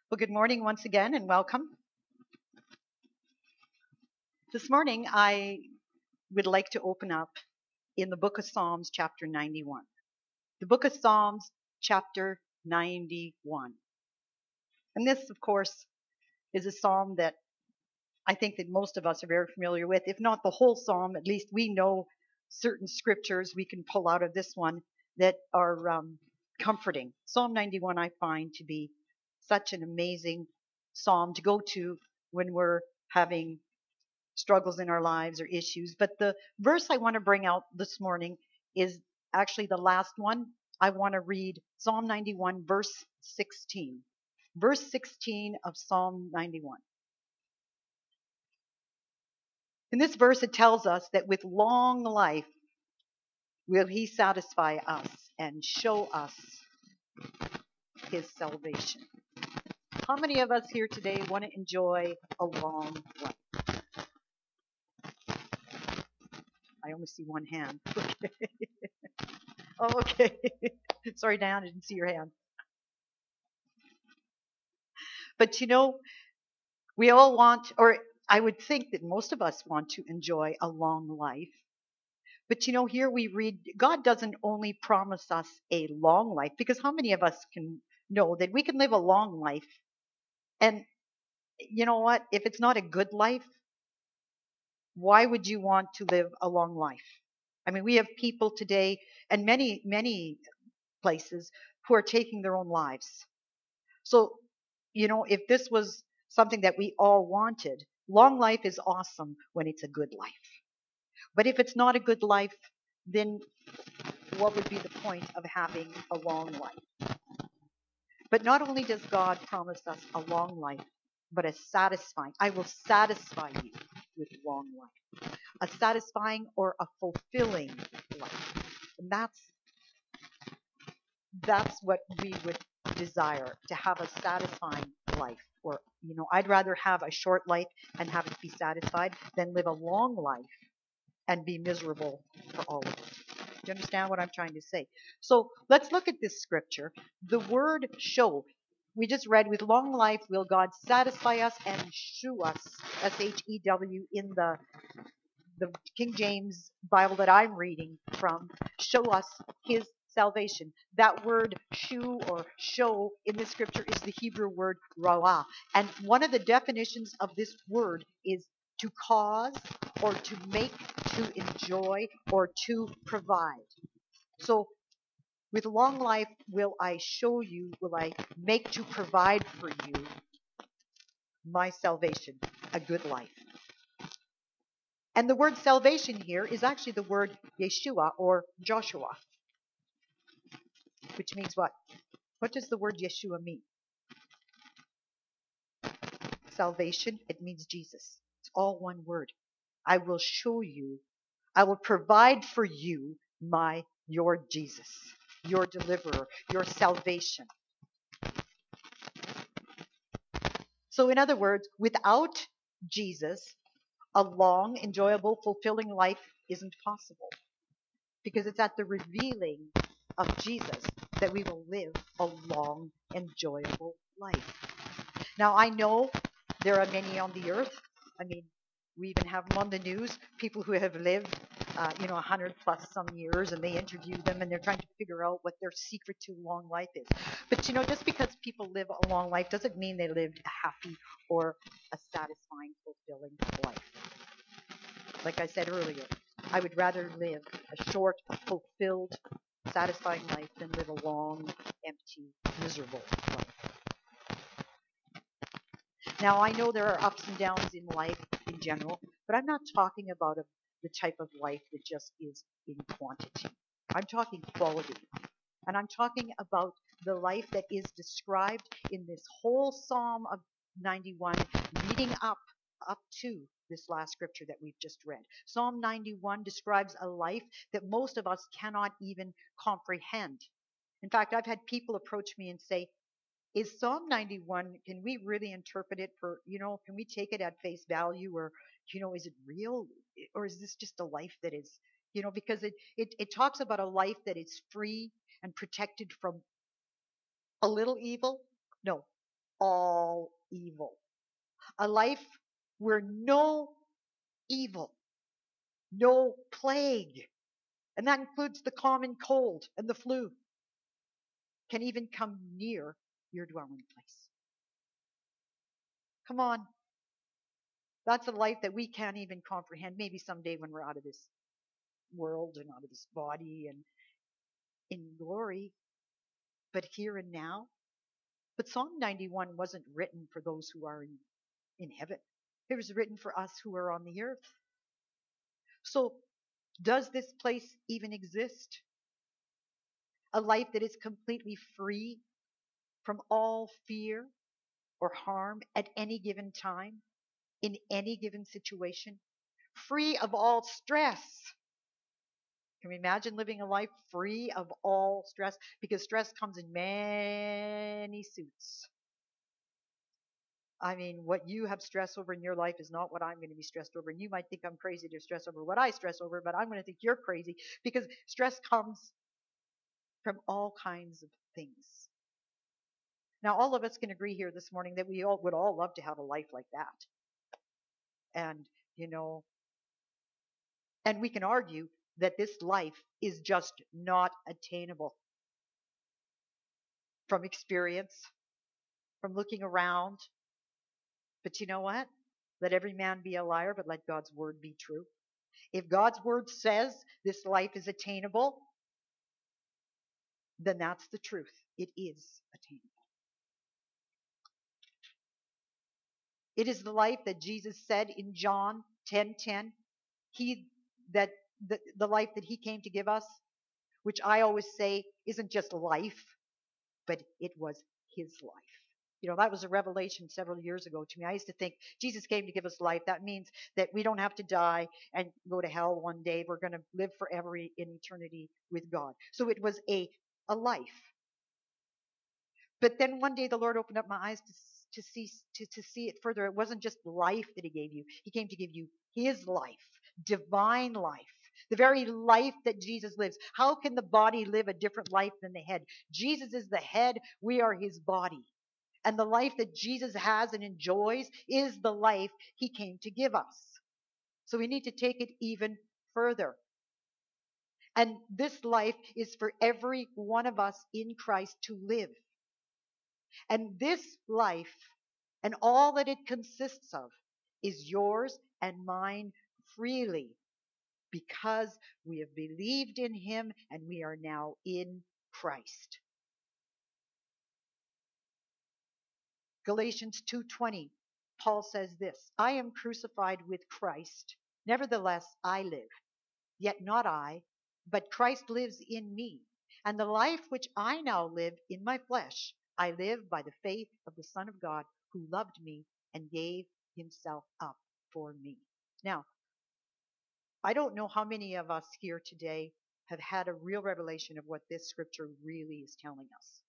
Well, good morning once again and welcome. This morning, I would like to open up in the book of Psalms, chapter 91. The book of Psalms, chapter 91. And this, of course, is a psalm that I think that most of us are very familiar with. If not the whole psalm, at least we know certain scriptures we can pull out of this one that are comforting. Psalm 91, I find to be such an amazing psalm to go to when we're having struggles in our lives or issues. But the verse I want to bring out this morning is actually the last one. I want to read Psalm 91, verse 16. Verse 16 of Psalm 91. In this verse, it tells us that with long life will he satisfy us and show us his salvation. How many of us here today want to enjoy a long life? I only see one hand. Okay. Oh, okay. Sorry, Dan, I didn't see your hand. But we all want, or I would think that most of us want to enjoy a long life. But here we read, God doesn't only promise us a long life, because how many of us can know that we can live a long life? And you know what? If it's not a good life, why would you want to live a long life? I mean, we have people today and many, many places who are taking their own lives. So, if this was something that we all wanted, long life is awesome when it's a good life. But if it's not a good life, then what would be the point of having a long life? But not only does God promise us a long life, but a satisfying, I will satisfy you with long life, a satisfying or a fulfilling life. And that's what we would desire, to have a satisfying life. Or, I'd rather have a short life and have it be satisfied than live a long life and be miserable for all of it. Do you understand what I'm trying to say? So let's look at this scripture. The word show, we just read, with long life will God satisfy us and shew us, Shew, in the King James Bible that I'm reading from, show us his salvation. That word shew or show in this scripture is the Hebrew word rawah. And one of the definitions of this word is to cause or to make, to enjoy, or to provide. So with long life will I show you, will I make to provide for you my salvation, a good life. And the word salvation here is actually the word Yeshua or Joshua, which means what? What does the word Yeshua mean? Salvation, it means Jesus. It's all one word. I will show you, I will provide for you your Jesus, your deliverer, your salvation. So in other words, without Jesus, a long, enjoyable, fulfilling life isn't possible, because it's at the revealing of Jesus that we will live a long, enjoyable life. Now, I know there are many on the earth. I mean, we even have them on the news, people who have lived, 100 plus some years, and they interview them and they're trying to figure out what their secret to long life is. But, just because people live a long life doesn't mean they lived a happy or a satisfying, fulfilling life. Like I said earlier, I would rather live a short, fulfilled, satisfying life than live a long, empty, miserable life. Now, I know there are ups and downs in life in general, but I'm not talking about the type of life that just is in quantity. I'm talking quality. And I'm talking about the life that is described in this whole Psalm of 91, leading up to this last scripture that we've just read. Psalm 91 describes a life that most of us cannot even comprehend. In fact, I've had people approach me and say, is Psalm 91, can we really interpret it for, can we take it at face value, or, is it real, or is this just a life that is, because it talks about a life that is free and protected from a little evil? No, all evil. A life where no evil, no plague, and that includes the common cold and the flu, can even come near your dwelling place. Come on. That's a life that we can't even comprehend. Maybe someday when we're out of this world and out of this body and in glory, but here and now. But Psalm 91 wasn't written for those who are in heaven. It was written for us who are on the earth. So does this place even exist? A life that is completely free from all fear or harm at any given time, in any given situation, free of all stress. Can we imagine living a life free of all stress? Because stress comes in many suits. I mean, what you have stress over in your life is not what I'm going to be stressed over. And you might think I'm crazy to stress over what I stress over, but I'm going to think you're crazy because stress comes from all kinds of things. Now, all of us can agree here this morning that we all would all love to have a life like that. And, and we can argue that this life is just not attainable from experience, from looking around. But you know what? Let every man be a liar, but let God's word be true. If God's word says this life is attainable, then that's the truth. It is attainable. It is the life that Jesus said in John 10:10. The life that he came to give us, which I always say isn't just life, but it was his life. That was a revelation several years ago to me. I used to think Jesus came to give us life. That means that we don't have to die and go to hell one day. We're going to live forever in eternity with God. So it was a life. But then one day the Lord opened up my eyes to see it further. It wasn't just life that he gave you. He came to give you his life, divine life, the very life that Jesus lives. How can the body live a different life than the head? Jesus is the head. We are his body. And the life that Jesus has and enjoys is the life he came to give us. So we need to take it even further. And this life is for every one of us in Christ to live. And this life and all that it consists of is yours and mine freely because we have believed in him and we are now in Christ. Galatians 2:20, Paul says this, I am crucified with Christ. Nevertheless, I live. Yet not I, but Christ lives in me. And the life which I now live in my flesh, I live by the faith of the Son of God who loved me and gave himself up for me. Now, I don't know how many of us here today have had a real revelation of what this scripture really is telling us.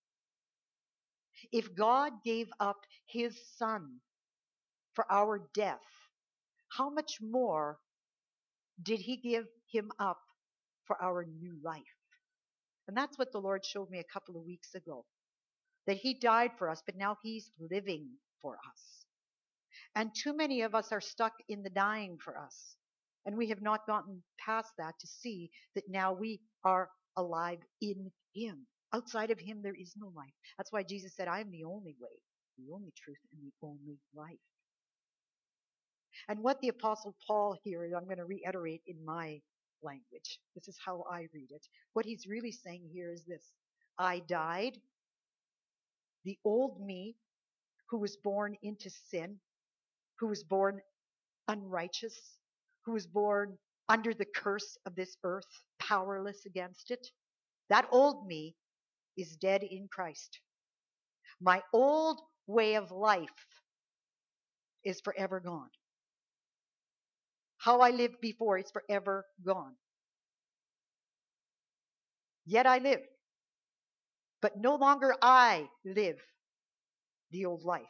If God gave up his Son for our death, how much more did he give him up for our new life? And that's what the Lord showed me a couple of weeks ago, that he died for us, but now he's living for us. And too many of us are stuck in the dying for us. And we have not gotten past that to see that now we are alive in him. Outside of him, there is no life. That's why Jesus said, I am the only way, the only truth, and the only life. And what the Apostle Paul here, I'm going to reiterate in my language. This is how I read it. What he's really saying here is this. I died. The old me, who was born into sin, who was born unrighteous, who was born under the curse of this earth, powerless against it, that old me is dead in Christ. My old way of life is forever gone. How I lived before is forever gone. Yet I live. But no longer I live the old life.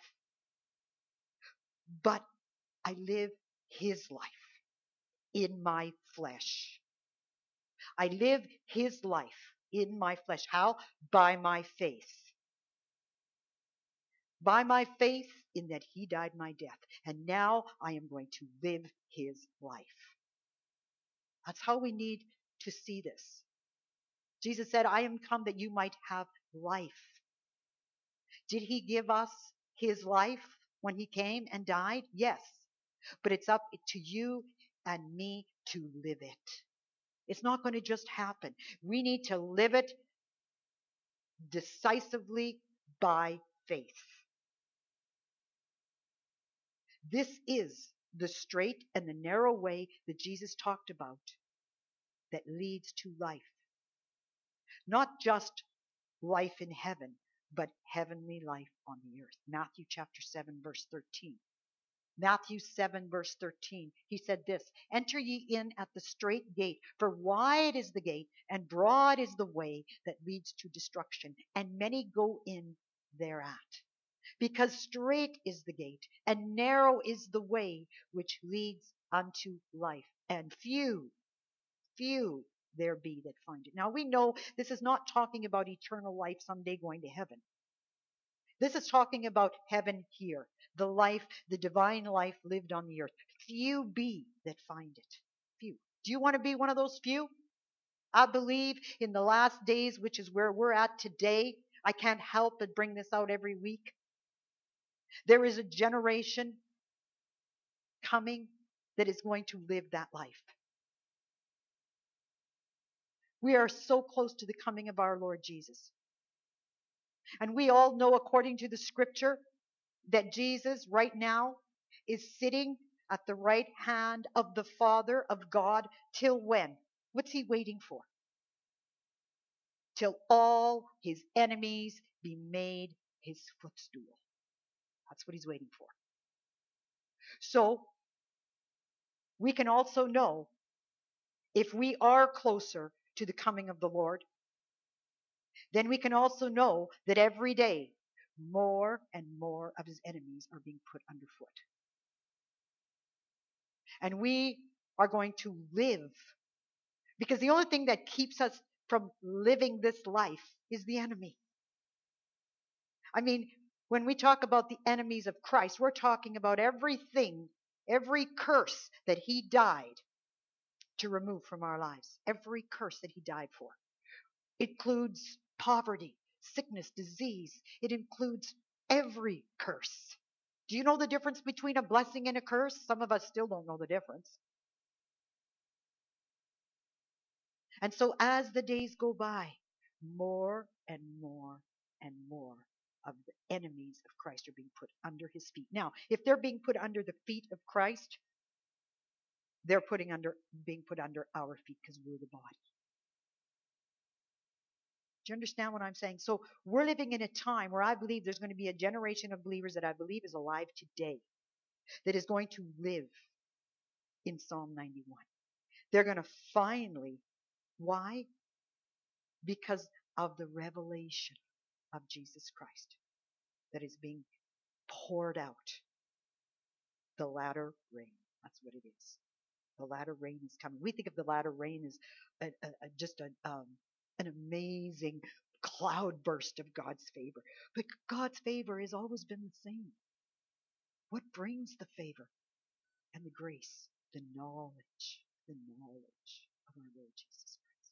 But I live his life in my flesh. I live his life in my flesh. How? By my faith. by my faith in that he died my death. And now I am going to live his life. That's how we need to see this. Jesus said, I am come that you might have life. Did he give us his life when he came and died? Yes. But it's up to you and me to live it. It's not going to just happen. We need to live it decisively by faith. This is the straight and the narrow way that Jesus talked about that leads to life. Not just life in heaven, but heavenly life on the earth. Matthew chapter 7, verse 13. Matthew 7, verse 13. He said this, enter ye in at the straight gate, for wide is the gate, and broad is the way that leads to destruction, and many go in thereat. Because straight is the gate, and narrow is the way which leads unto life, and few there be that find it. Now we know this is not talking about eternal life someday going to heaven. This is talking about heaven here, the life, the divine life lived on the earth. Few be that find it. Few. Do you want to be one of those few? I believe in the last days, which is where we're at today. I can't help but bring this out every week. There is a generation coming that is going to live that life. We are so close to the coming of our Lord Jesus. And we all know, according to the scripture, that Jesus right now is sitting at the right hand of the Father of God till when? What's he waiting for? Till all his enemies be made his footstool. That's what he's waiting for. So we can also know, if we are closer to the coming of the Lord, then we can also know that every day more and more of his enemies are being put underfoot. And we are going to live, because the only thing that keeps us from living this life is the enemy. I mean, when we talk about the enemies of Christ, we're talking about everything, every curse that he died to remove from our lives. Every curse that he died for. It includes poverty, sickness, disease. It includes every curse. Do you know the difference between a blessing and a curse? Some of us still don't know the difference. And so as the days go by, more and more and more of the enemies of Christ are being put under his feet. Now, if they're being put under the feet of Christ, they're being put under our feet because we're the body. Do you understand what I'm saying? So we're living in a time where I believe there's going to be a generation of believers that I believe is alive today that is going to live in Psalm 91. They're going to finally, why? Because of the revelation of Jesus Christ that is being poured out. The latter rain. That's what it is. The latter rain is coming. We think of the latter rain as just an amazing cloudburst of God's favor. But God's favor has always been the same. What brings the favor and the grace? The knowledge of our Lord Jesus Christ.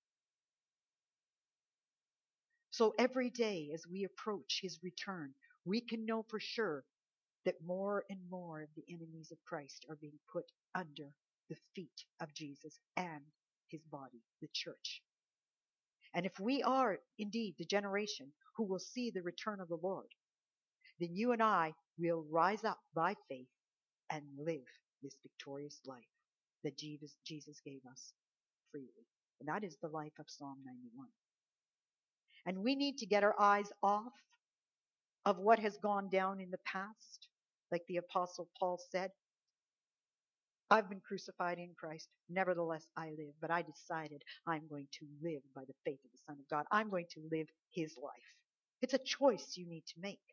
So every day as we approach his return, we can know for sure that more and more of the enemies of Christ are being put under the feet of Jesus and his body, the church. And if we are indeed the generation who will see the return of the Lord, then you and I will rise up by faith and live this victorious life that Jesus gave us freely. And that is the life of Psalm 91. And we need to get our eyes off of what has gone down in the past. Like the Apostle Paul said, I've been crucified in Christ. Nevertheless, I live. But I decided I'm going to live by the faith of the Son of God. I'm going to live his life. It's a choice you need to make.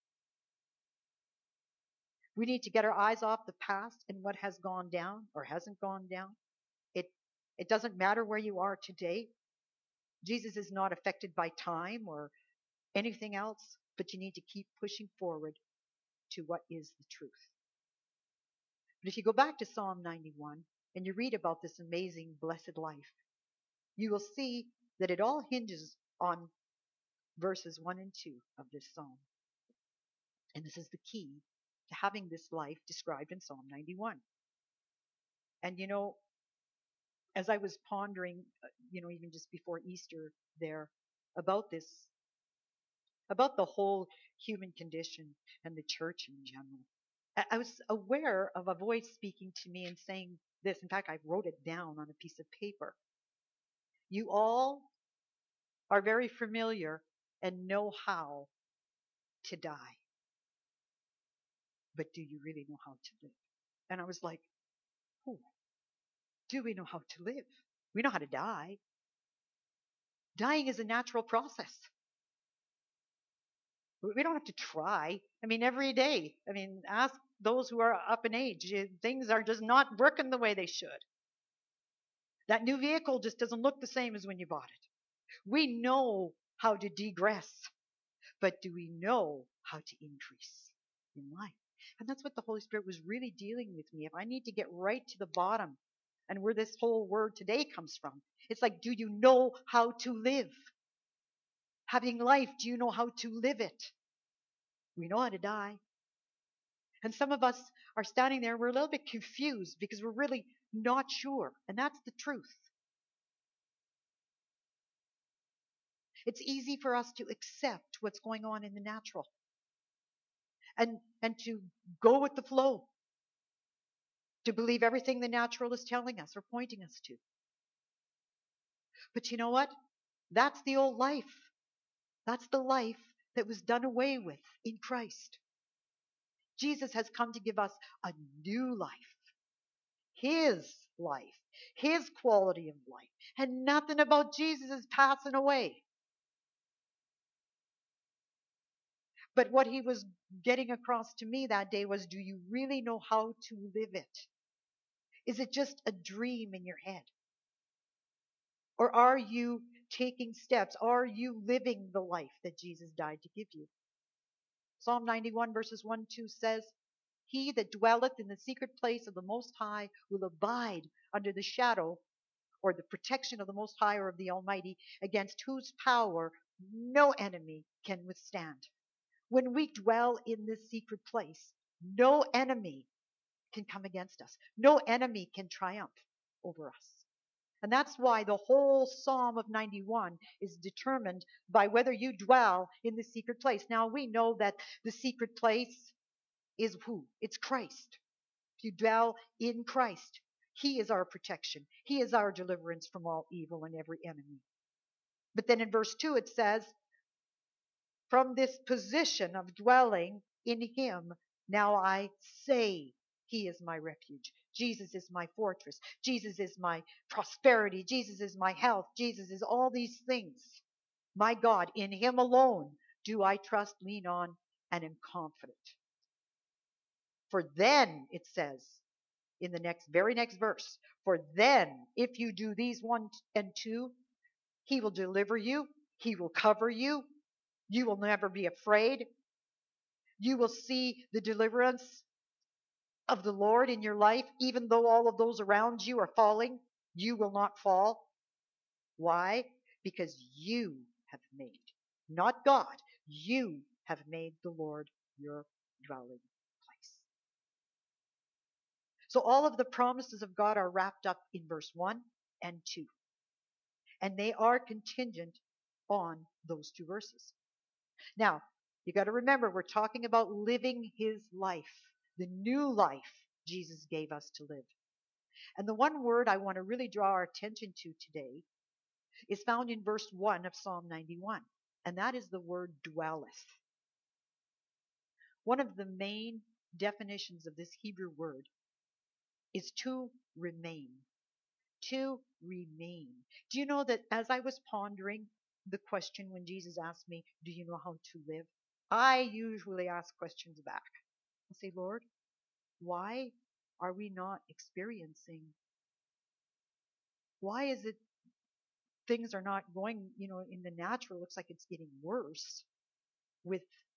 We need to get our eyes off the past and what has gone down or hasn't gone down. It doesn't matter where you are today. Jesus is not affected by time or anything else. but you need to keep pushing forward to what is the truth. But if you go back to Psalm 91 and you read about this amazing blessed life, you will see that it all hinges on verses 1 and 2 of this psalm. And this is the key to having this life described in Psalm 91. And as I was pondering, even just before Easter there, about this, about the whole human condition and the church in general, I was aware of a voice speaking to me and saying this. In fact, I wrote it down on a piece of paper. You all are very familiar and know how to die. But do you really know how to live? And I was like, oh, do we know how to live? We know how to die. Dying is a natural process. We don't have to try. I mean, every day. I mean, ask those who are up in age. Things are just not working the way they should. That new vehicle just doesn't look the same as when you bought it. We know how to degress, but do we know how to increase in life? And that's what the Holy Spirit was really dealing with me. If I need to get right to the bottom and where this whole word today comes from, it's like, do you know how to live? Having life, do you know how to live it? We know how to die. And some of us are standing there, we're a little bit confused because we're really not sure. And that's the truth. It's easy for us to accept what's going on in the natural and to go with the flow, to believe everything the natural is telling us or pointing us to. But you know what? That's the old life. That's the life that was done away with in Christ. Jesus has come to give us a new life. His life. His quality of life. And nothing about Jesus is passing away. But what he was getting across to me that day was, do you really know how to live it? Is it just a dream in your head? Or are you taking steps? Are you living the life that Jesus died to give you? Psalm 91 verses 1-2 says, he that dwelleth in the secret place of the Most High will abide under the shadow or the protection of the Most High or of the Almighty, against whose power no enemy can withstand. When we dwell in this secret place, no enemy can come against us. No enemy can triumph over us. And that's why the whole Psalm of 91 is determined by whether you dwell in the secret place. Now we know that the secret place is who? It's Christ. If you dwell in Christ, he is our protection. He is our deliverance from all evil and every enemy. But then in verse 2 it says, from this position of dwelling in him, now I say he is my refuge. Jesus is my fortress. Jesus is my prosperity. Jesus is my health. Jesus is all these things. My God, in him alone do I trust, lean on, and am confident. For then, it says in the very next verse, for then, if you do these 1 and 2, he will deliver you. He will cover you. You will never be afraid. You will see the deliverance of the Lord in your life, even though all of those around you are falling. You will not fall. Why? Because you have made, not God, you have made the Lord your dwelling place. So all of the promises of God are wrapped up in verse 1 and 2. And they are contingent on those 2 verses. Now, you got to remember, we're talking about living his life, the new life Jesus gave us to live. And the one word I want to really draw our attention to today is found in verse 1 of Psalm 91, and that is the word dwelleth. One of the main definitions of this Hebrew word is to remain. To remain. Do you know that as I was pondering the question when Jesus asked me, do you know how to live? I usually ask questions back. I say, Lord, why are we not experiencing? Why is it things are not going, in the natural? It looks like it's getting worse with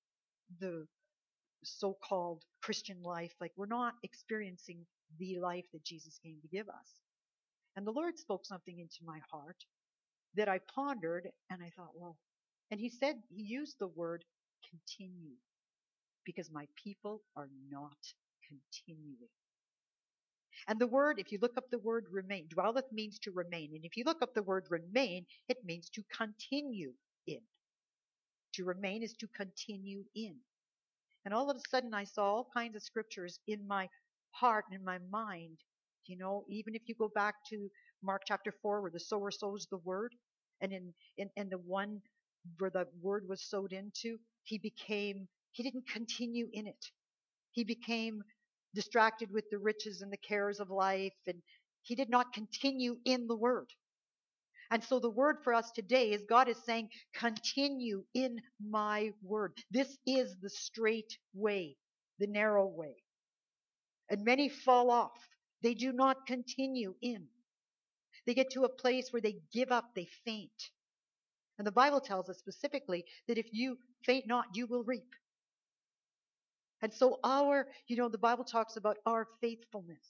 the so-called Christian life, like we're not experiencing the life that Jesus came to give us. And the Lord spoke something into my heart that I pondered, and I thought, well, and he used the word continue, because my people are not continuing. And the word, if you look up the word remain, dwelleth means to remain. And if you look up the word remain, it means to continue in. To remain is to continue in. And all of a sudden I saw all kinds of scriptures in my heart and in my mind. You know, even if you go back to Mark chapter 4, where the sower sows the word, and in the one where the word was sowed into, he didn't continue in it. He became distracted with the riches and the cares of life, and he did not continue in the word. And so the word for us today is God is saying, continue in my word. This is the straight way, the narrow way. And many fall off. They do not continue in. They get to a place where they give up, they faint. And the Bible tells us specifically that if you faint not, you will reap. And so the Bible talks about our faithfulness.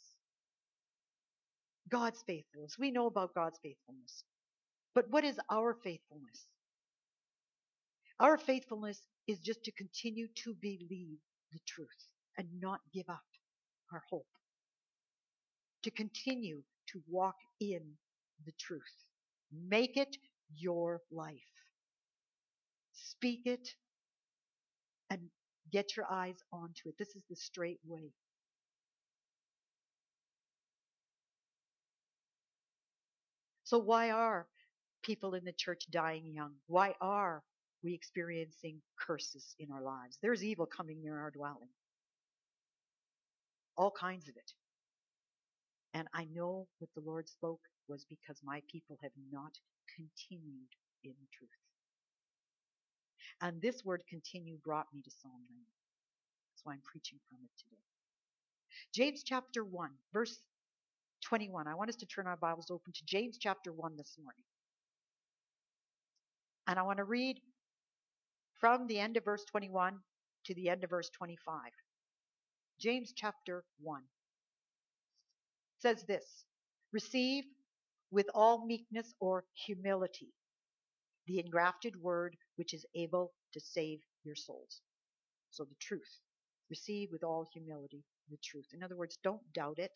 God's faithfulness. We know about God's faithfulness. But what is our faithfulness? Our faithfulness is just to continue to believe the truth and not give up our hope. To continue to walk in the truth. Make it your life. Speak it and get your eyes onto it. This is the straight way. So why are people in the church dying young? Why are we experiencing curses in our lives? There's evil coming near our dwelling. All kinds of it. And I know what the Lord spoke was because my people have not continued in the truth. And this word continue brought me to Psalm 9. That's why I'm preaching from it today. James chapter 1, verse 21. I want us to turn our Bibles open to James chapter 1 this morning. And I want to read from the end of verse 21 to the end of verse 25. James chapter 1 says this: receive with all meekness or humility the engrafted word which is able to save your souls. So the truth. Receive with all humility the truth. In other words, don't doubt it.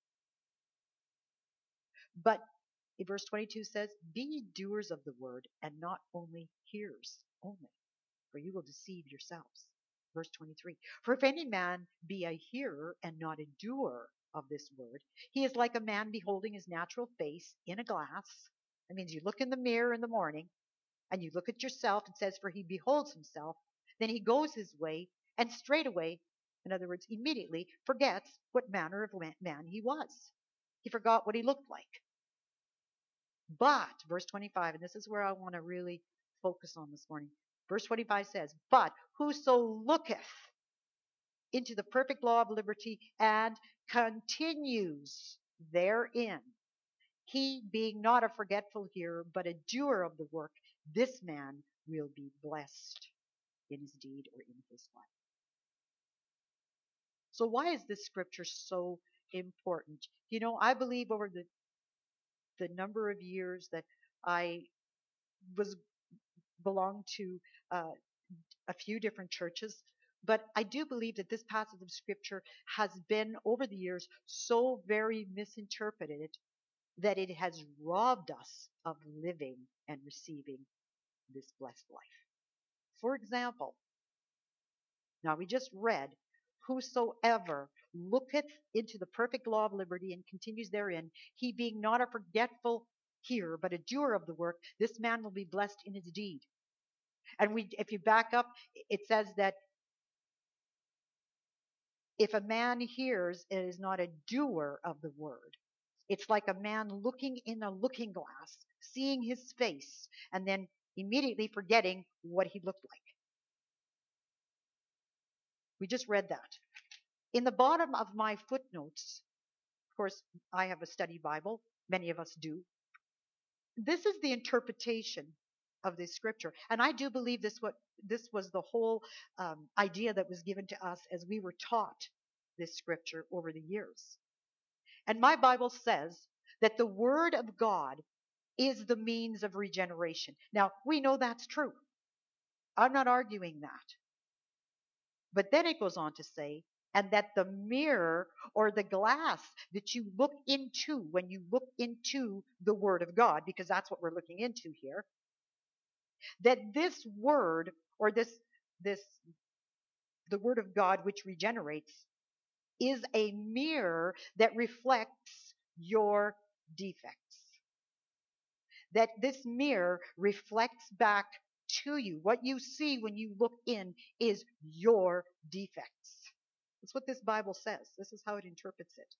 But in verse 22 says, be ye doers of the word and not only hearers only, for you will deceive yourselves. Verse 23, for if any man be a hearer and not a doer of this word, he is like a man beholding his natural face in a glass. That means you look in the mirror in the morning and you look at yourself and says, for he beholds himself, then he goes his way and straightway, in other words, immediately forgets what manner of man he was. He forgot what he looked like. But, verse 25, and this is where I want to really focus on this morning. Verse 25 says, but whoso looketh into the perfect law of liberty and continues therein, he being not a forgetful hearer, but a doer of the work, this man will be blessed in his deed or in his life. So why is this scripture so important? You know, I believe over the number of years that I belonged to a few different churches, but I do believe that this passage of scripture has been over the years so very misinterpreted that it has robbed us of living and receiving this blessed life. For example, now we just read, whosoever looketh into the perfect law of liberty and continues therein, he being not a forgetful hearer, but a doer of the work, this man will be blessed in his deed. And if you back up, it says that if a man hears and is not a doer of the word, it's like a man looking in a looking glass, seeing his face, and then immediately forgetting what he looked like. We just read that. In the bottom of my footnotes, of course, I have a study Bible. Many of us do. This is the interpretation of this scripture. And I do believe this was the whole idea that was given to us as we were taught this scripture over the years. And my Bible says that the Word of God is the means of regeneration. Now, we know that's true. I'm not arguing that. But then it goes on to say, and that the mirror or the glass that you look into when you look into the Word of God, because that's what we're looking into here, that this Word or the Word of God which regenerates is a mirror that reflects your defects. That this mirror reflects back to you. What you see when you look in is your defects. That's what this Bible says. This is how it interprets it.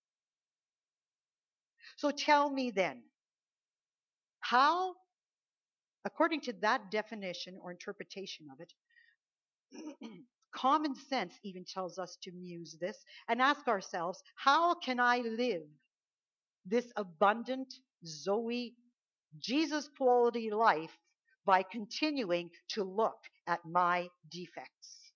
So tell me then, how, according to that definition or interpretation of it, common sense even tells us to muse this and ask ourselves, how can I live this abundant Zoe Jesus quality life by continuing to look at my defects?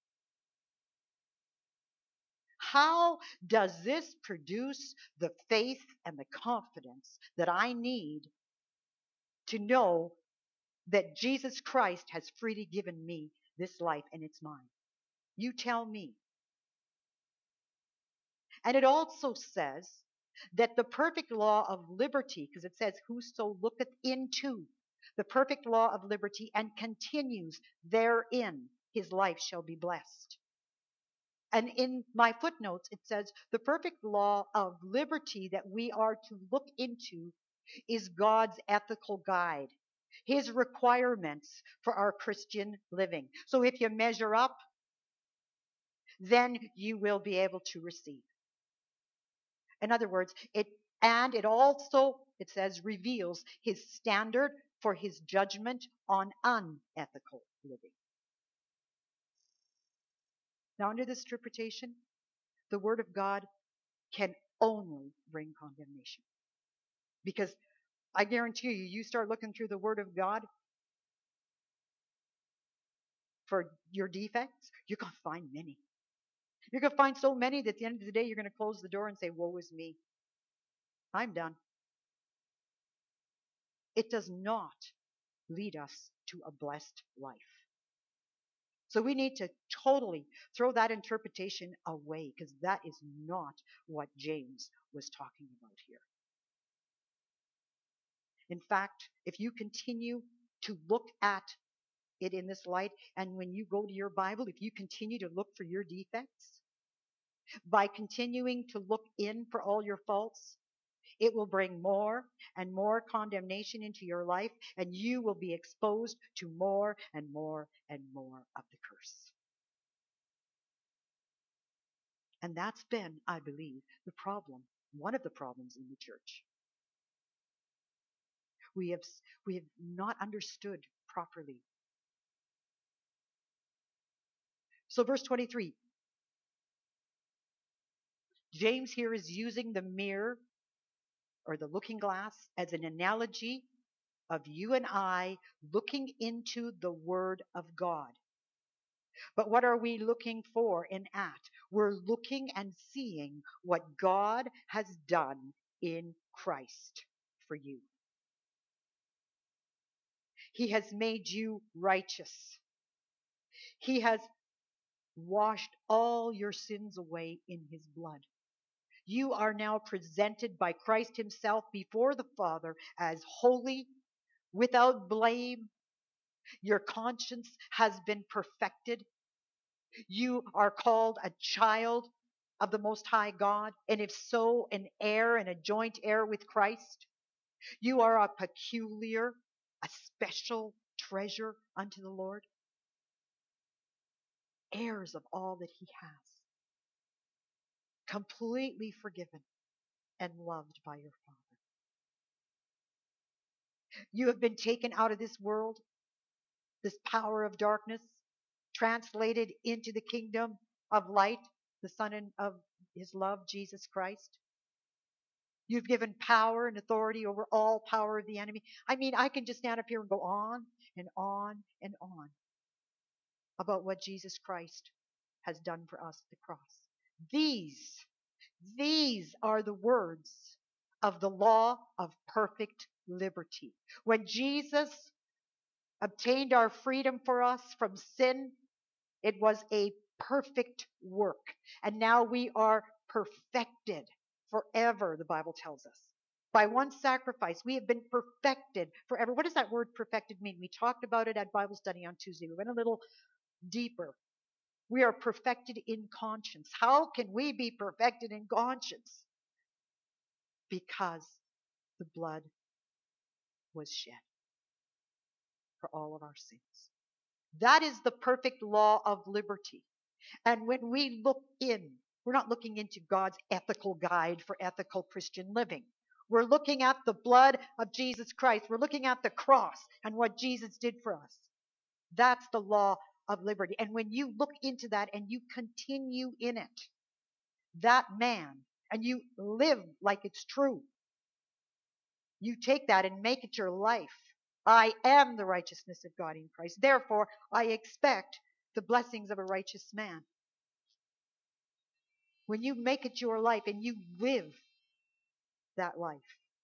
How does this produce the faith and the confidence that I need to know that Jesus Christ has freely given me this life and it's mine? You tell me. And it also says that the perfect law of liberty, because it says, whoso looketh into the perfect law of liberty and continues therein, his life shall be blessed. And in my footnotes, it says the perfect law of liberty that we are to look into is God's ethical guide, his requirements for our Christian living. So if you measure up, then you will be able to receive. In other words, it also, it says, reveals his standard for his judgment on unethical living. Now, under this interpretation, the Word of God can only bring condemnation. Because I guarantee you, you start looking through the Word of God for your defects, you're going to find many. You're going to find so many that at the end of the day, you're going to close the door and say, woe is me. I'm done. It does not lead us to a blessed life. So we need to totally throw that interpretation away, because that is not what James was talking about here. In fact, if you continue to look at it in this light, and when you go to your Bible, if you continue to look for your defects, by continuing to look in for all your faults, it will bring more and more condemnation into your life, and you will be exposed to more and more and more of the curse. And that's been, I believe, the problem, one of the problems in the church. We have not understood properly. So verse 23, James here is using the mirror or the looking glass as an analogy of you and I looking into the Word of God. But what are we looking for and at? We're looking and seeing what God has done in Christ for you. He has made you righteous. He has washed all your sins away in his blood. You are now presented by Christ himself before the Father as holy, without blame. Your conscience has been perfected. You are called a child of the Most High God, and if so, an heir and a joint heir with Christ. You are a peculiar, a special treasure unto the Lord, heirs of all that he has, completely forgiven and loved by your Father. You have been taken out of this world, this power of darkness, translated into the kingdom of light, the Son of his love, Jesus Christ. You've given power and authority over all power of the enemy. I mean, I can just stand up here and go on and on and on about what Jesus Christ has done for us at the cross. These, these are the words of the law of perfect liberty. When Jesus obtained our freedom for us from sin, it was a perfect work. And now we are perfected forever, the Bible tells us. By one sacrifice, we have been perfected forever. What does that word perfected mean? We talked about it at Bible study on Tuesday. We went a little deeper. We are perfected in conscience. How can we be perfected in conscience? Because the blood was shed for all of our sins. That is the perfect law of liberty. And when we look in, we're not looking into God's ethical guide for ethical Christian living. We're looking at the blood of Jesus Christ. We're looking at the cross and what Jesus did for us. That's the law of liberty. And when you look into that and you continue in it, that man, and you live like it's true, you take that and make it your life. I am the righteousness of God in Christ. Therefore, I expect the blessings of a righteous man. When you make it your life and you live that life,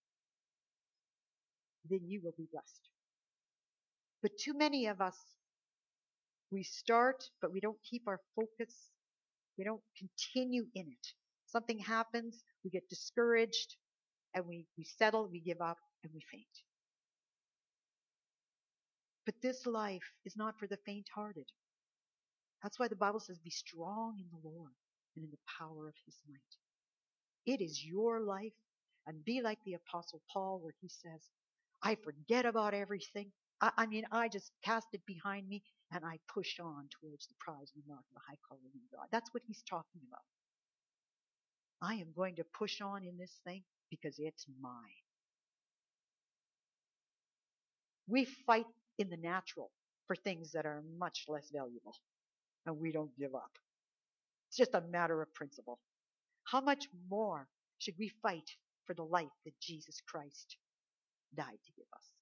then you will be blessed. But too many of us, we start, but we don't keep our focus. We don't continue in it. Something happens, we get discouraged, and we settle, we give up, and we faint. But this life is not for the faint-hearted. That's why the Bible says, be strong in the Lord and in the power of his might. It is your life, and be like the Apostle Paul, where he says, I forget about everything. I just cast it behind me, and I push on towards the prize and the mark of the high calling in God. That's what he's talking about. I am going to push on in this thing because it's mine. We fight in the natural for things that are much less valuable, and we don't give up. It's just a matter of principle. How much more should we fight for the life that Jesus Christ died to give us?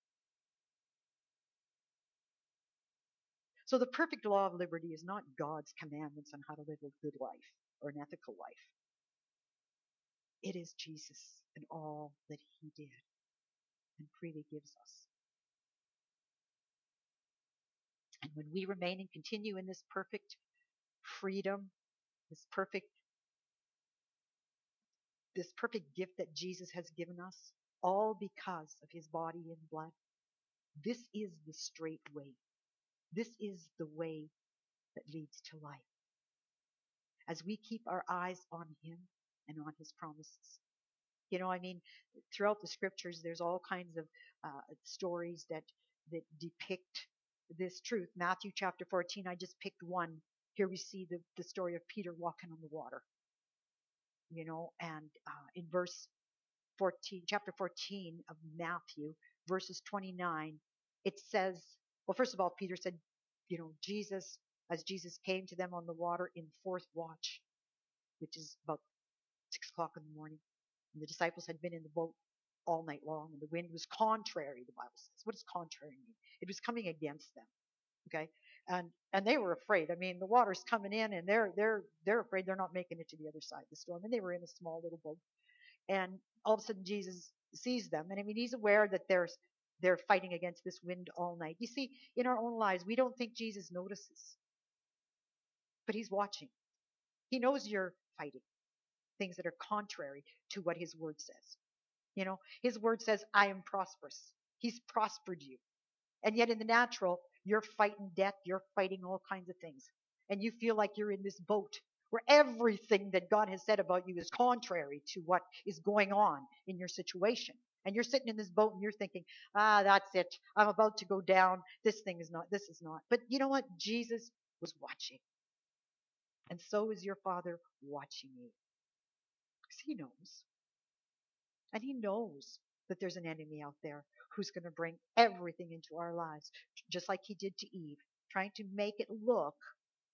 So the perfect law of liberty is not God's commandments on how to live a good life or an ethical life. It is Jesus and all that he did and freely gives us. And when we remain and continue in this perfect freedom, this perfect gift that Jesus has given us, all because of his body and blood, this is the straight way. This is the way that leads to life. As we keep our eyes on him and on his promises. Throughout the scriptures, there's all kinds of stories that depict this truth. Matthew chapter 14, I just picked one. Here we see the story of Peter walking on the water. And in verse 14, chapter 14 of Matthew, verses 29, it says, well, first of all, Peter said, as Jesus came to them on the water in fourth watch, which is about 6 o'clock in the morning, and the disciples had been in the boat all night long, and the wind was contrary, the Bible says. What does contrary mean? It was coming against them. Okay? And they were afraid. The water's coming in, and they're afraid they're not making it to the other side of the storm. And they were in a small little boat. And all of a sudden Jesus sees them. And he's aware that they're fighting against this wind all night. You see, in our own lives, we don't think Jesus notices. But he's watching. He knows you're fighting things that are contrary to what his word says. His word says, I am prosperous. He's prospered you. And yet in the natural, you're fighting death. You're fighting all kinds of things. And you feel like you're in this boat where everything that God has said about you is contrary to what is going on in your situation. And you're sitting in this boat and you're thinking, that's it. I'm about to go down. This is not. But you know what? Jesus was watching. And so is your Father watching you. Because he knows. And he knows that there's an enemy out there who's going to bring everything into our lives, just like he did to Eve, trying to make it look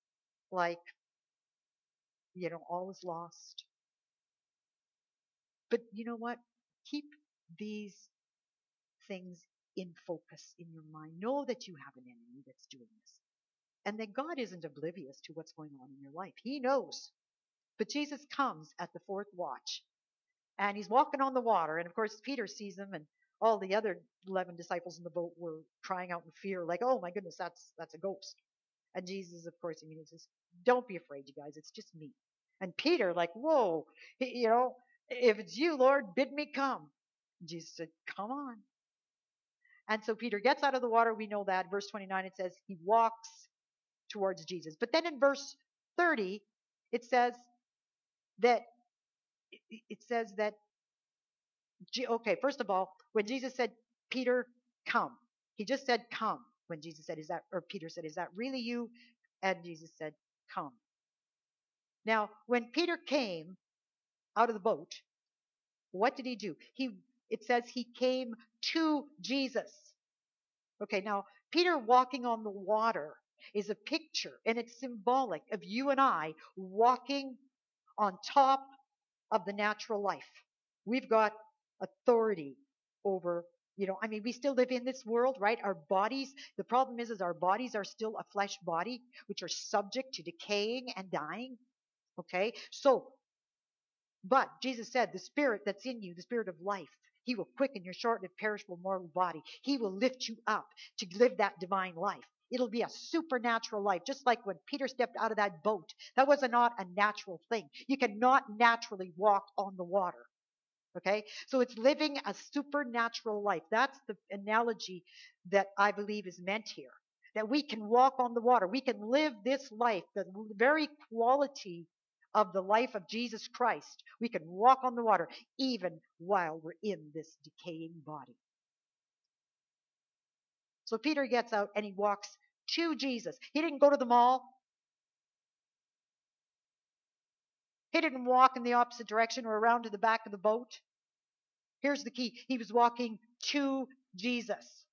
like, all is lost. But you know what? Keep these things in focus in your mind. Know that you have an enemy that's doing this. And that God isn't oblivious to what's going on in your life. He knows. But Jesus comes at the fourth watch, and he's walking on the water. And of course, Peter sees him, and all the other 11 disciples in the boat were crying out in fear, like, "Oh my goodness, that's a ghost." And Jesus, of course, he says, "Don't be afraid, you guys. It's just me." And Peter, like, "Whoa, if it's you, Lord, bid me come." And Jesus said, "Come on." And so Peter gets out of the water. We know that. Verse 29, it says he walks towards Jesus. But then in verse 30, it says that okay, first of all, when Jesus said, "Peter, come," he just said, "Come." When Jesus said, Peter said, "Is that really you?" And Jesus said, "Come." Now, when Peter came out of the boat, what did he do? It says he came to Jesus. Okay, now Peter walking on the water is a picture, and it's symbolic of you and I walking on top of the natural life. We've got authority over, we still live in this world, right? Our bodies, the problem is our bodies are still a flesh body, which are subject to decaying and dying. Okay, but Jesus said, the spirit that's in you, the spirit of life, he will quicken your short and perishable mortal body. He will lift you up to live that divine life. It'll be a supernatural life, just like when Peter stepped out of that boat. That was not a natural thing. You cannot naturally walk on the water. Okay? So it's living a supernatural life. That's the analogy that I believe is meant here. That we can walk on the water. We can live this life, the very quality of the life of Jesus Christ. We can walk on the water even while we're in this decaying body. So Peter gets out and he walks to Jesus. He didn't go to the mall. He didn't walk in the opposite direction or around to the back of the boat. Here's the key. He was walking to Jesus.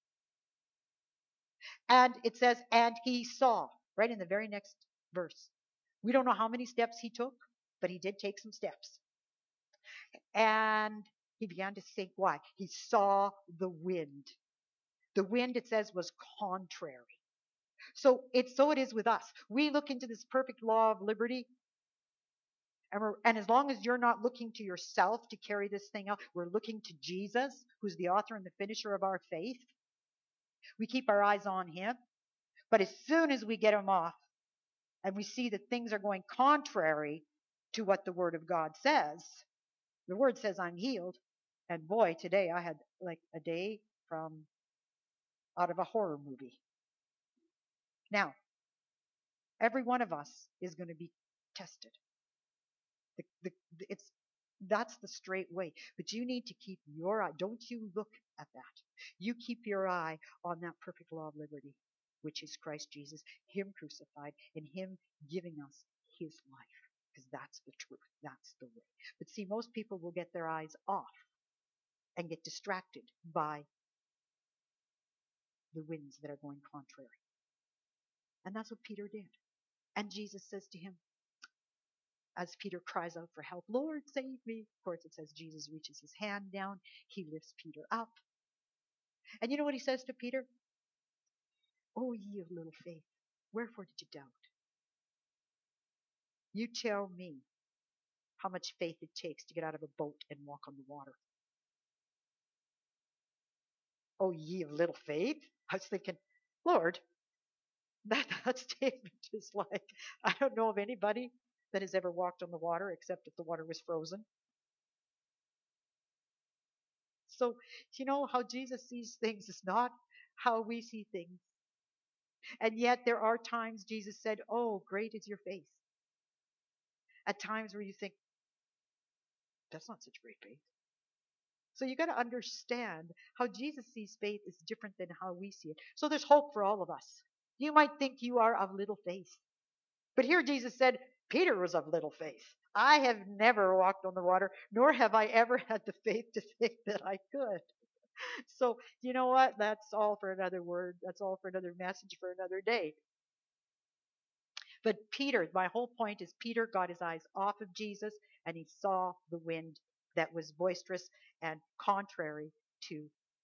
And it says, and he saw, right in the very next verse. We don't know how many steps he took, but he did take some steps. And he began to think, why? He saw the wind. The wind, it says, was contrary. So it is with us. We look into this perfect law of liberty. And as long as you're not looking to yourself to carry this thing out, we're looking to Jesus, who's the author and the finisher of our faith. We keep our eyes on him. But as soon as we get him off and we see that things are going contrary to what the Word of God says, the Word says I'm healed. And boy, today I had like a day from out of a horror movie. Now, every one of us is going to be tested. That's the straight way. But you need to keep your eye. Don't you look at that. You keep your eye on that perfect law of liberty, which is Christ Jesus, him crucified, and him giving us his life. Because that's the truth. That's the way. But see, most people will get their eyes off and get distracted by the winds that are going contrary. And that's what Peter did. And Jesus says to him, as Peter cries out for help, "Lord, save me." Of course, it says Jesus reaches his hand down. He lifts Peter up. And you know what he says to Peter? "Oh, ye of little faith, wherefore did you doubt?" You tell me how much faith it takes to get out of a boat and walk on the water. Oh, ye of little faith? I was thinking, Lord, that statement is like, I don't know of anybody that has ever walked on the water except if the water was frozen. So, you know how Jesus sees things is not how we see things. And yet there are times Jesus said, "Oh, great is your faith." At times where you think, that's not such great faith. So you got to understand how Jesus sees faith is different than how we see it. So there's hope for all of us. You might think you are of little faith. But here Jesus said, Peter was of little faith. I have never walked on the water, nor have I ever had the faith to think that I could. So, you know what? That's all for another word. That's all for another message for another day. But Peter, my whole point is Peter got his eyes off of Jesus and he saw the wind that was boisterous and contrary to,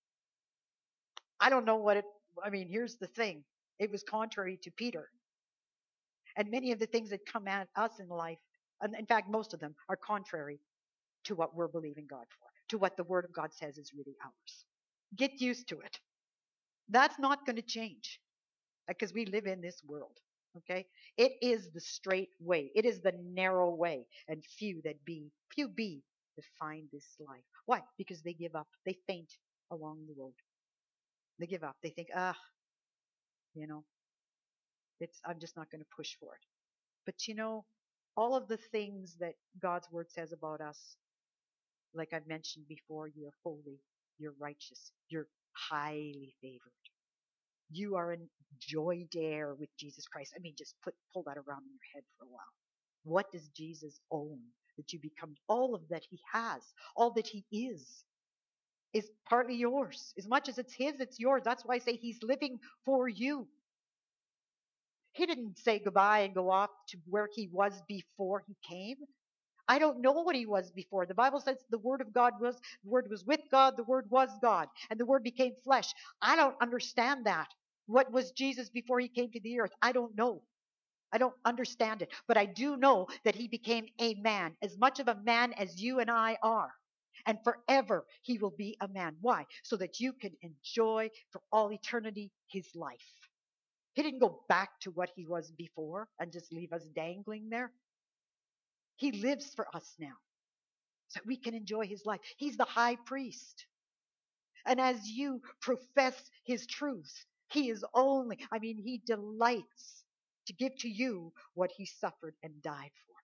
I don't know what it, I mean, here's the thing. It was contrary to Peter. And many of the things that come at us in life, and in fact, most of them are contrary to what we're believing God for, to what the Word of God says is really ours. Get used to it. That's not going to change because we live in this world. Okay? It is the straight way. It is the narrow way. And few be that find this life. Why? Because they give up. They faint along the road. They give up. They think, you know, I'm just not going to push for it. But all of the things that God's word says about us, like I've mentioned before, you're holy, you're righteous, you're highly favored. You are in joint heir with Jesus Christ. I mean, just pull that around in your head for a while. What does Jesus own? That you become all of that he has, all that he is partly yours. As much as it's his, it's yours. That's why I say he's living for you. He didn't say goodbye and go off to where he was before he came. I don't know what he was before. The Bible says the word was with God, the word was God, and the word became flesh. I don't understand that. What was Jesus before he came to the earth? I don't know. I don't understand it. But I do know that he became a man, as much of a man as you and I are. And forever he will be a man. Why? So that you can enjoy for all eternity his life. He didn't go back to what he was before and just leave us dangling there. He lives for us now so we can enjoy his life. He's the high priest. And as you profess his truth, he delights to give to you what he suffered and died for.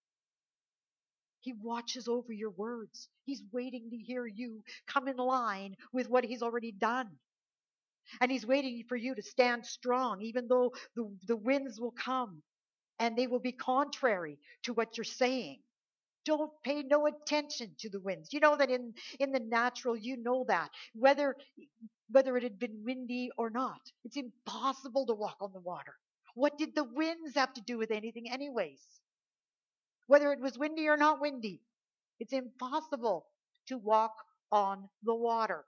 He watches over your words. He's waiting to hear you come in line with what he's already done. And he's waiting for you to stand strong, even though the winds will come and they will be contrary to what you're saying. Don't pay no attention to the winds. You know that in the natural, you know that. Whether it had been windy or not, it's impossible to walk on the water. What did the winds have to do with anything anyways? Whether it was windy or not windy, it's impossible to walk on the water.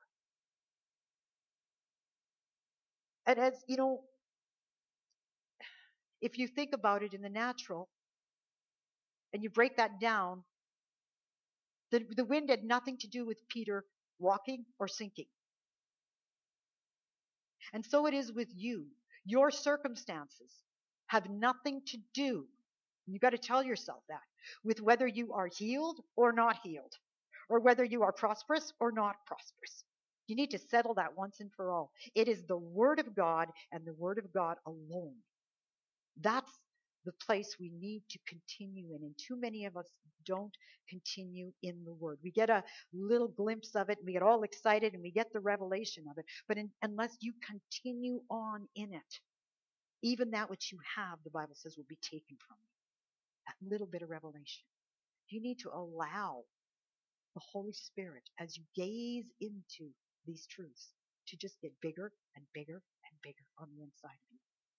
And as you know, if you think about it in the natural and you break that down, the wind had nothing to do with Peter walking or sinking. And so it is with you. Your circumstances have nothing to do, you got to tell yourself that, with whether you are healed or not healed, or whether you are prosperous or not prosperous. You need to settle that once and for all. It is the Word of God and the Word of God alone. That's the place we need to continue in. And too many of us don't continue in the Word. We get a little glimpse of it, and we get all excited, and we get the revelation of it. But unless you continue on in it, even that which you have, the Bible says, will be taken from you. That little bit of revelation. You need to allow the Holy Spirit, as you gaze into these truths, to just get bigger and bigger and bigger on the inside of you.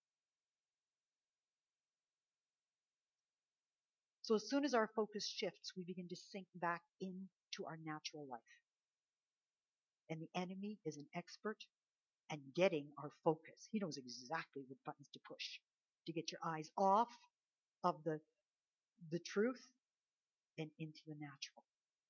So as soon as our focus shifts, we begin to sink back into our natural life. And the enemy is an expert at getting our focus. He knows exactly what buttons to push to get your eyes off of the truth and into the natural.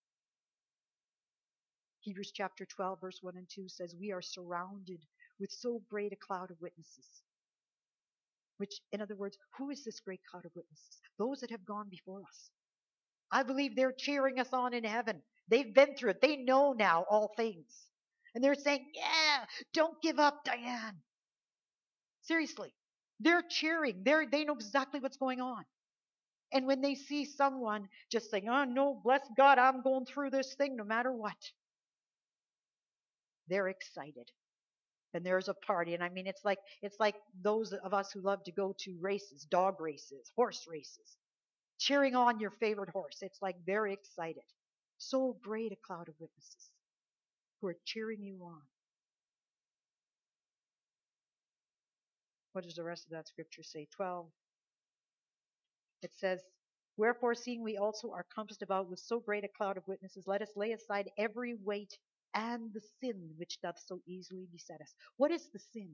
Hebrews chapter 12, verse 1 and 2 says, we are surrounded with so great a cloud of witnesses. Which, in other words, who is this great cloud of witnesses? Those that have gone before us. I believe they're cheering us on in heaven. They've been through it. They know now all things. And they're saying, yeah, don't give up, Diane. Seriously. They're cheering. They know exactly what's going on. And when they see someone just saying, oh, no, bless God, I'm going through this thing no matter what, they're excited. And there's a party. And I mean, it's like those of us who love to go to races, dog races, horse races, cheering on your favorite horse. It's like they're excited. So great a cloud of witnesses who are cheering you on. What does the rest of that scripture say? 12. It says, Wherefore, seeing we also are compassed about with so great a cloud of witnesses, let us lay aside every weight and the sin which doth so easily beset us. What is the sin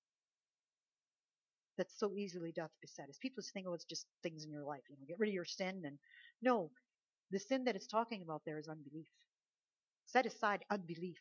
that so easily doth beset us? People just think, oh, it's just things in your life. Get rid of your sin. And no, the sin that it's talking about there is unbelief. Set aside unbelief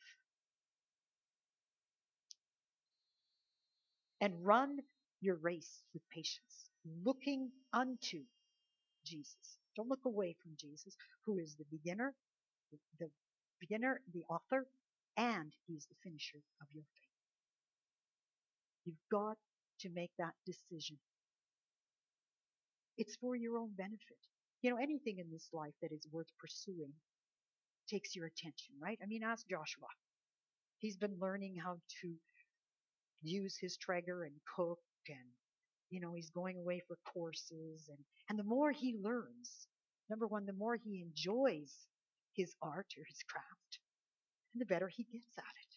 and run your race with patience, looking unto Jesus. Don't look away from Jesus, who is the beginner, the author, and he's the finisher of your faith. You've got to make that decision. It's for your own benefit. Anything in this life that is worth pursuing takes your attention, right? I mean, ask Joshua. He's been learning how to use his Traeger and cook, and he's going away for courses, and the more he learns, number one, the more he enjoys his art or his craft, and the better he gets at it.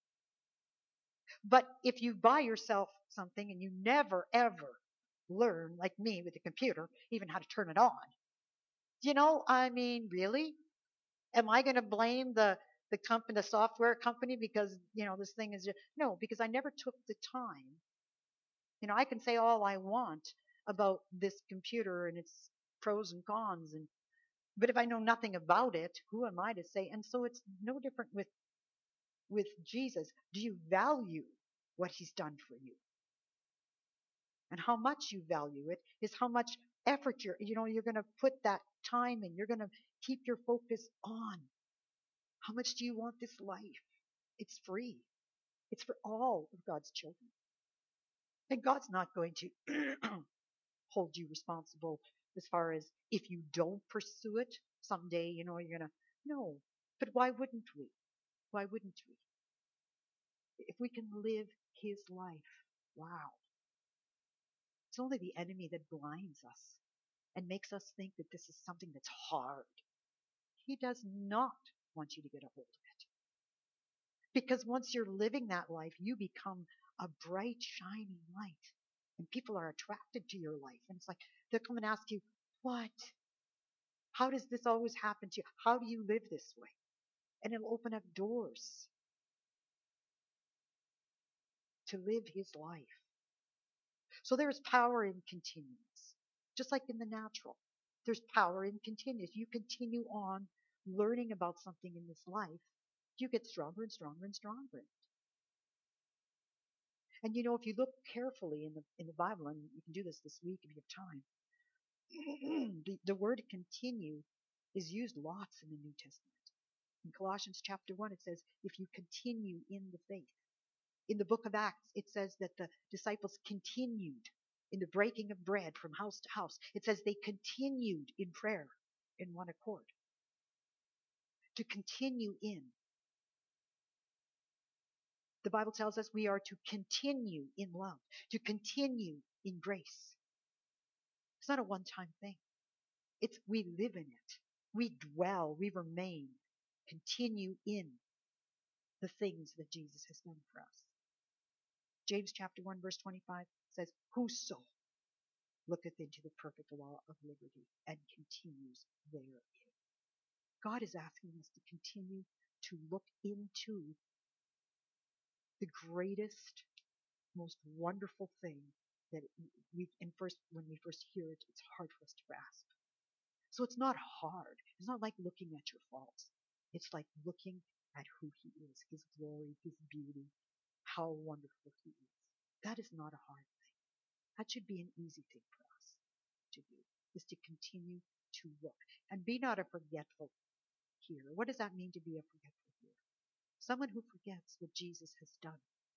But if you buy yourself something and you never ever learn, like me with the computer, even how to turn it on, I mean, really? Am I going to blame the company, the software company, because this thing is just no? Because I never took the time. I can say all I want about this computer and its pros and cons, but if I know nothing about it, who am I to say? And so it's no different with Jesus. Do you value what he's done for you? And how much you value it is how much effort you're going to put that time in. You're going to keep your focus on. How much do you want this life? It's free. It's for all of God's children. And God's not going to hold you responsible as far as if you don't pursue it someday, you're going to, no. But why wouldn't we? Why wouldn't we? If we can live his life, wow. It's only the enemy that blinds us and makes us think that this is something that's hard. He does not want you to get a hold of it. Because once you're living that life, you become a bright, shining light. And people are attracted to your life. And it's like, they'll come and ask you, what? How does this always happen to you? How do you live this way? And it'll open up doors to live his life. So there's power in continuance. Just like in the natural, there's power in continuance. You continue on learning about something in this life, you get stronger and stronger and stronger. And if you look carefully in the Bible, and you can do this week if you have time, the word continue is used lots in the New Testament. In Colossians chapter 1, it says, if you continue in the faith. In the book of Acts, it says that the disciples continued in the breaking of bread from house to house. It says they continued in prayer in one accord. To continue in. The Bible tells us we are to continue in love, to continue in grace. It's not a one-time thing. It's we live in it. We dwell, we remain, continue in the things that Jesus has done for us. James chapter 1 verse 25 says, whoso looketh into the perfect law of liberty and continues therein. God is asking us to continue to look into the greatest, most wonderful thing that when we first hear it, it's hard for us to grasp. So it's not hard. It's not like looking at your faults. It's like looking at who he is, his glory, his beauty, how wonderful he is. That is not a hard thing. That should be an easy thing for us to do, is to continue to look. And be not a forgetful hearer. What does that mean to be a forgetful hearer? Someone who forgets what Jesus has done.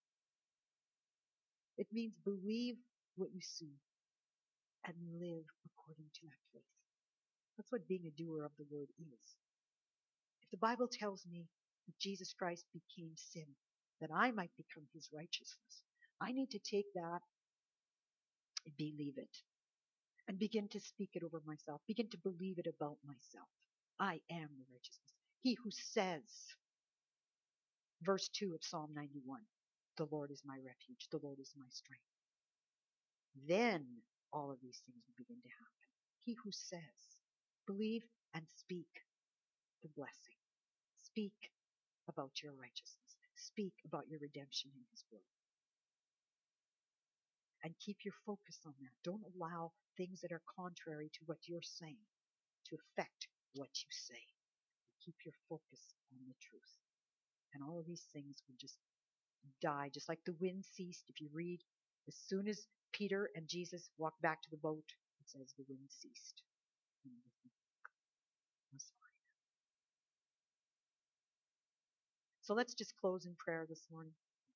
It means believe what you see and live according to that faith. That's what being a doer of the word is. If the Bible tells me that Jesus Christ became sin, that I might become his righteousness, I need to take that and believe it and begin to speak it over myself, begin to believe it about myself. I am the righteousness. He who says, verse 2 of Psalm 91, the Lord is my refuge, the Lord is my strength. Then all of these things will begin to happen. He who says, Believe and speak the blessing. Speak about your righteousness. Speak about your redemption in his blood. And keep your focus on that. Don't allow things that are contrary to what you're saying to affect what you say. Keep your focus on the truth. And all of these things will just die, just like the wind ceased. If you read, as soon as Peter and Jesus walked back to the boat, it says the wind ceased. And everything was fine. So let's just close in prayer this morning.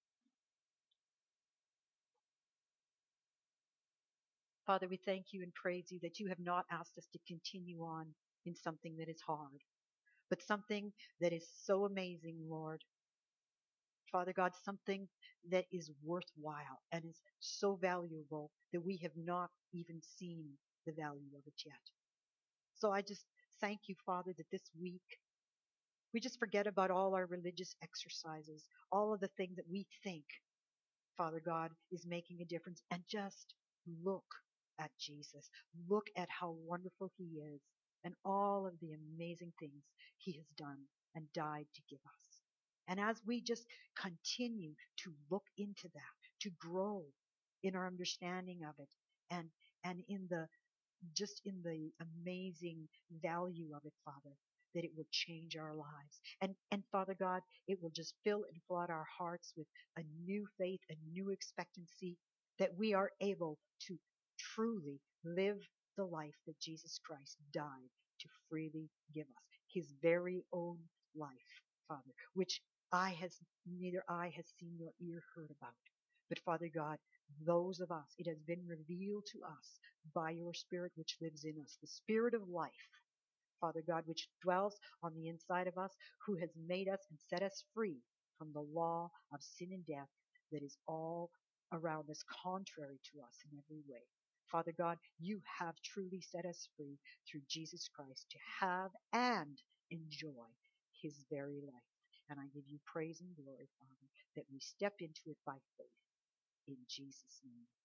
Father, we thank you and praise you that you have not asked us to continue on in something that is hard, but something that is so amazing, Lord. Father God, something that is worthwhile and is so valuable that we have not even seen the value of it yet. So I just thank you, Father, that this week we just forget about all our religious exercises, all of the things that we think, Father God, is making a difference, and just look at Jesus. Look at how wonderful he is and all of the amazing things he has done and died to give us. And as we just continue to look into that, to grow in our understanding of it and in the just in the amazing value of it, Father, that it will change our lives. And Father God, it will just fill and flood our hearts with a new faith, a new expectancy that we are able to truly live the life that Jesus Christ died to freely give us, his very own life, Father, which neither eye has seen nor ear heard about. But Father God, those of us, it has been revealed to us by your Spirit which lives in us, the Spirit of life, Father God, which dwells on the inside of us, who has made us and set us free from the law of sin and death that is all around us, contrary to us in every way. Father God, you have truly set us free through Jesus Christ to have and enjoy his very life. And I give you praise and glory, Father, that we step into it by faith. In Jesus' name.